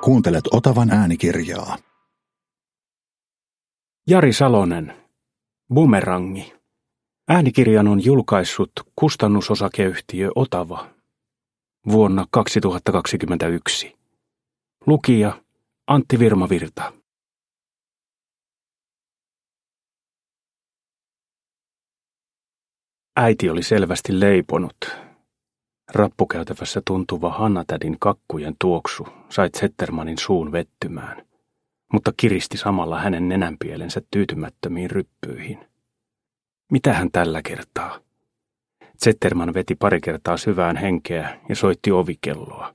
Kuuntelet Otavan äänikirjaa. Jari Salonen, Bumerangi. Äänikirjan on julkaissut kustannusosakeyhtiö Otava vuonna 2021. Lukija Antti Virmavirta. Äiti oli selvästi leiponut. Rappukäytävässä tuntuva Hanna-tädin kakkujen tuoksu sai Zettermanin suun vettymään, mutta kiristi samalla hänen nenänpielensä tyytymättömiin ryppyihin. Mitä hän tällä kertaa? Zetterman veti pari kertaa syvään henkeä ja soitti ovikelloa.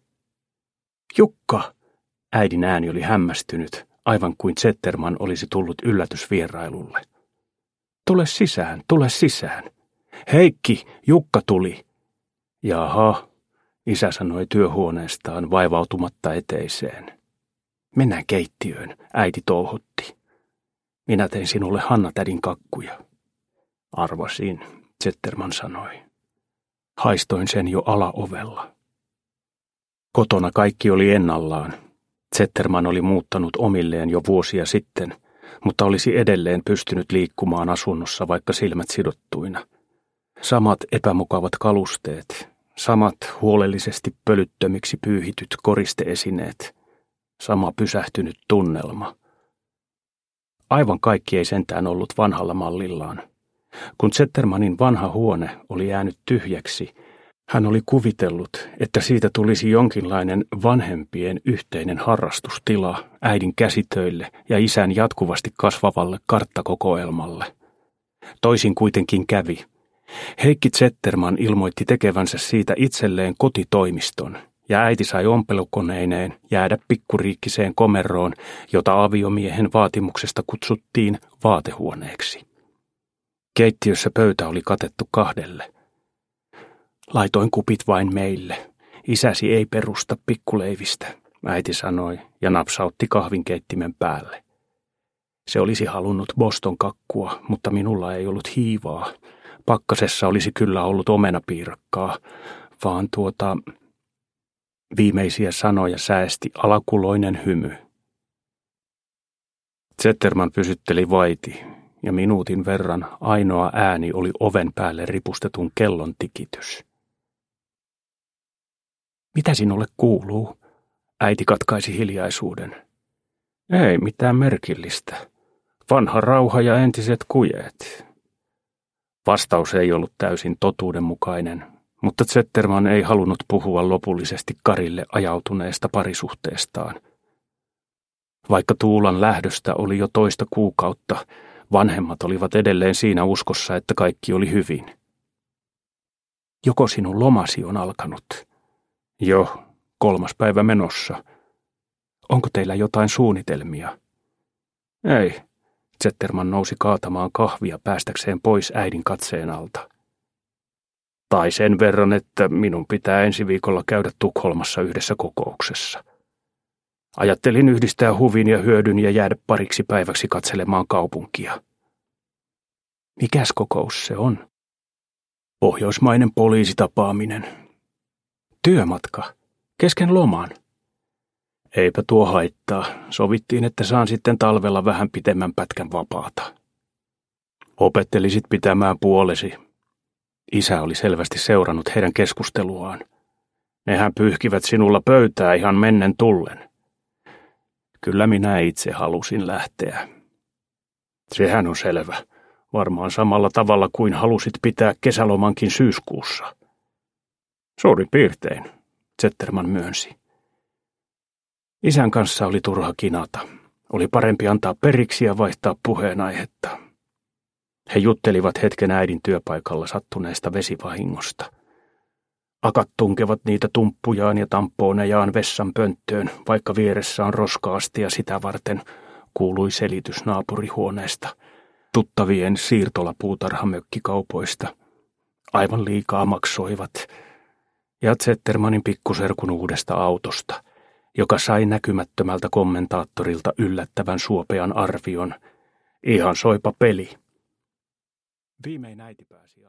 Jukka! Äidin ääni oli hämmästynyt, aivan kuin Zetterman olisi tullut yllätysvierailulle. Tule sisään, tule sisään. Heikki, Jukka tuli. Jaha, isä sanoi työhuoneestaan vaivautumatta eteiseen. Mennään keittiöön, äiti touhutti. Minä tein sinulle Hanna-tädin kakkuja. Arvasin, Zetterman sanoi. Haistoin sen jo alaovella. Kotona kaikki oli ennallaan. Zetterman oli muuttanut omilleen jo vuosia sitten, mutta olisi edelleen pystynyt liikkumaan asunnossa vaikka silmät sidottuina. Samat epämukavat kalusteet, samat huolellisesti pölyttömiksi pyyhityt koristeesineet, sama pysähtynyt tunnelma. Aivan kaikki ei sentään ollut vanhalla mallillaan. Kun Zettermanin vanha huone oli jäänyt tyhjäksi, hän oli kuvitellut, että siitä tulisi jonkinlainen vanhempien yhteinen harrastustila äidin käsitöille ja isän jatkuvasti kasvavalle karttakokoelmalle. Toisin kuitenkin kävi. Heikki Zetterman ilmoitti tekevänsä siitä itselleen kotitoimiston, ja äiti sai ompelukoneineen jäädä pikkuriikkiseen komeroon, jota aviomiehen vaatimuksesta kutsuttiin vaatehuoneeksi. Keittiössä pöytä oli katettu 2. Laitoin kupit vain meille. Isäsi ei perusta pikkuleivistä, äiti sanoi ja napsautti kahvinkeittimen päälle. Se olisi halunnut Boston kakkua, mutta minulla ei ollut hiivaa. Pakkasessa olisi kyllä ollut omenapiirakkaa, vaan viimeisiä sanoja säesti alakuloinen hymy. Zetterman pysytteli vaiti, ja minuutin verran ainoa ääni oli oven päälle ripustetun kellon tikitys. Mitä sinulle kuuluu? Äiti katkaisi hiljaisuuden. Ei mitään merkillistä. Vanha rauha ja entiset kujeet. Vastaus ei ollut täysin totuudenmukainen, mutta Zetterman ei halunnut puhua lopullisesti Karille ajautuneesta parisuhteestaan. Vaikka Tuulan lähdöstä oli jo 2 kuukautta, vanhemmat olivat edelleen siinä uskossa, että kaikki oli hyvin. Joko sinun lomasi on alkanut? Jo, 3. päivä menossa. Onko teillä jotain suunnitelmia? Ei. Zetterman nousi kaatamaan kahvia päästäkseen pois äidin katseen alta. Tai sen verran, että minun pitää ensi viikolla käydä Tukholmassa yhdessä kokouksessa. Ajattelin yhdistää huvin ja hyödyn ja jäädä pariksi päiväksi katselemaan kaupunkia. Mikäs kokous se on? Pohjoismainen poliisitapaaminen. Työmatka. Kesken loman. Eipä tuo haittaa. Sovittiin, että saan sitten talvella vähän pitemmän pätkän vapaata. Opettelisit pitämään puolesi. Isä oli selvästi seurannut heidän keskusteluaan. Nehän pyyhkivät sinulla pöytää ihan mennen tullen. Kyllä minä itse halusin lähteä. Sehän on selvä. Varmaan samalla tavalla kuin halusit pitää kesälomankin syyskuussa. Suurin piirtein, Zetterman myönsi. Isän kanssa oli turha kinata. Oli parempi antaa periksi ja vaihtaa puheenaihetta. He juttelivat hetken äidin työpaikalla sattuneesta vesivahingosta. Akat tunkevat niitä tumppujaan ja tampoonejaan vessan pönttöön, vaikka vieressä on roska-astia sitä varten, kuului selitys naapurihuoneesta, tuttavien siirtolapuutarhamökkikaupoista. Aivan liikaa maksoivat. Ja Zettermanin pikkuserkun uudesta autosta, joka sai näkymättömältä kommentaattorilta yllättävän suopean arvion. Ihan soipa peli. Viimein äiti pääsi